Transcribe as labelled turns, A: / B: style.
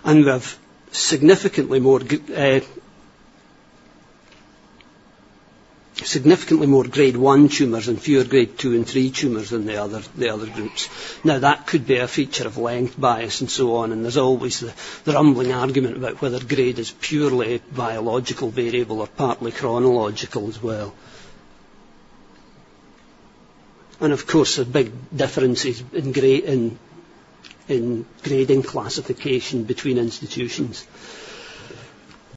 A: And we have significantly more grade 1 tumours and fewer grade 2 and 3 tumours than the other groups. Now, that could be a feature of length bias and so on, and there's always the rumbling argument about whether grade is purely biological variable or partly chronological as well. And of course, there are big differences in grading classification between institutions.